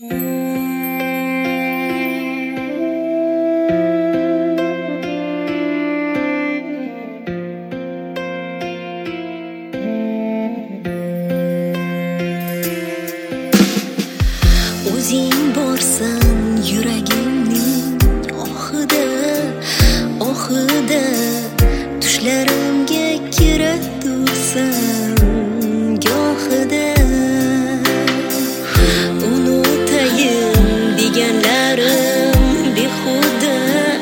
O'zing borsan yuragimning ohida tushlarimga kiratursan gohida. Unutayin deganlarim behuda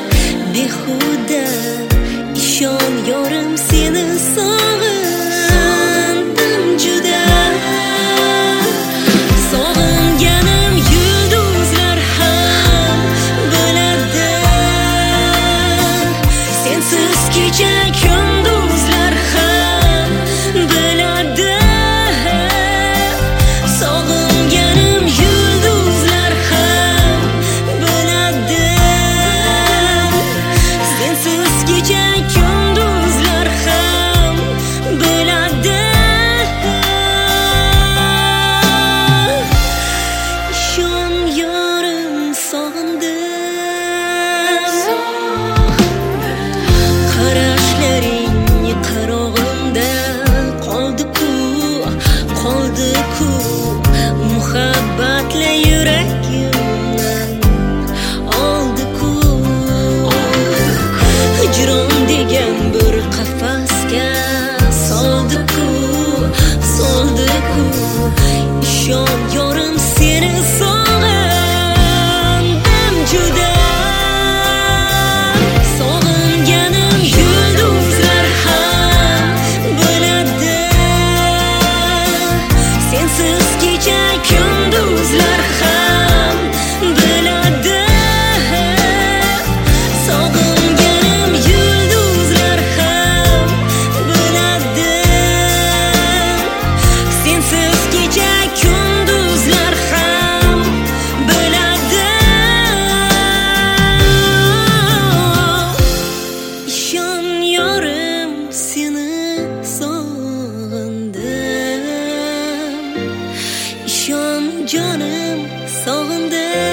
ishon yorim seni sog'indim juda. Sog'inganim yulduzlar ham biladi, sensiz kecha kunduzlar ham biladi. Sog'inganim yulduzlar ham biladi, sensiz kecha kunduzlar ham biladi. Ishon yorim sog'indim, qarashlaring qarog'imda qoldi-ku muhabbatla yuragimdan oldi-ku. Hijron degan bir qafasga soldi-ku. Ishon yorim seni sog'indim juda. Sog'inganim yulduzlar ham biladi, sensiz kecha kunduzlar ham biladi. Sog'inganim yulduzlar ham biladi, sensiz kecha kunduzlar ham biladi. Ishon yorim seni sog'indim, ishon jonim sog'indim.